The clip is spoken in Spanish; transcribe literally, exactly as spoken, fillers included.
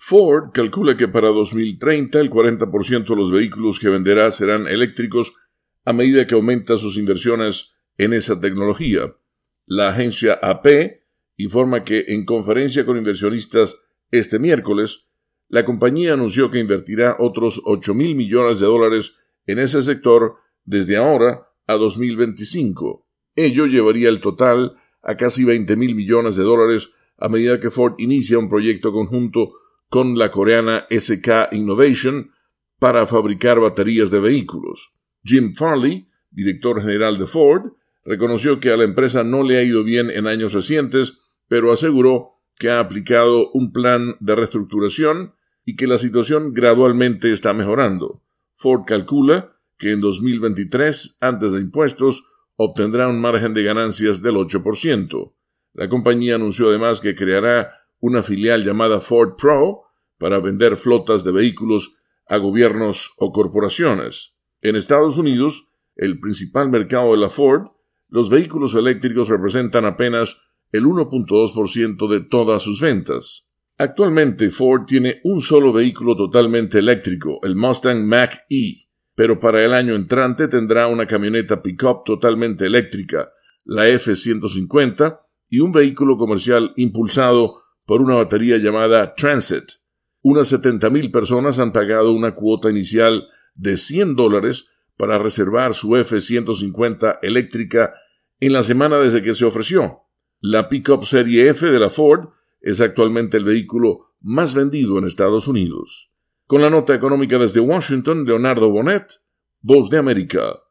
Ford calcula que para dos mil treinta el cuarenta por ciento de los vehículos que venderá serán eléctricos a medida que aumenta sus inversiones en esa tecnología. La agencia A P informa que en conferencia con inversionistas este miércoles, la compañía anunció que invertirá otros ocho mil millones de dólares en ese sector desde ahora a dos mil veinticinco. Ello llevaría el total a casi veinte mil millones de dólares a medida que Ford inicia un proyecto conjunto con la coreana S K Innovation para fabricar baterías de vehículos. Jim Farley, director general de Ford, reconoció que a la empresa no le ha ido bien en años recientes, pero aseguró que ha aplicado un plan de reestructuración y que la situación gradualmente está mejorando. Ford calcula que en dos mil veintitrés, antes de impuestos, obtendrá un margen de ganancias del ocho por ciento. La compañía anunció además que creará una filial llamada Ford Pro para vender flotas de vehículos a gobiernos o corporaciones. En Estados Unidos, el principal mercado de la Ford, los vehículos eléctricos representan apenas el uno punto dos por ciento de todas sus ventas. Actualmente Ford tiene un solo vehículo totalmente eléctrico, el Mustang Mach-E, pero para el año entrante tendrá una camioneta pick-up totalmente eléctrica, la F ciento cincuenta, y un vehículo comercial impulsado por una batería llamada Transit. Unas setenta mil personas han pagado una cuota inicial de cien dólares para reservar su F ciento cincuenta eléctrica en la semana desde que se ofreció. La pick-up serie F de la Ford es actualmente el vehículo más vendido en Estados Unidos. Con la nota económica desde Washington, Leonardo Bonet, Voz de América.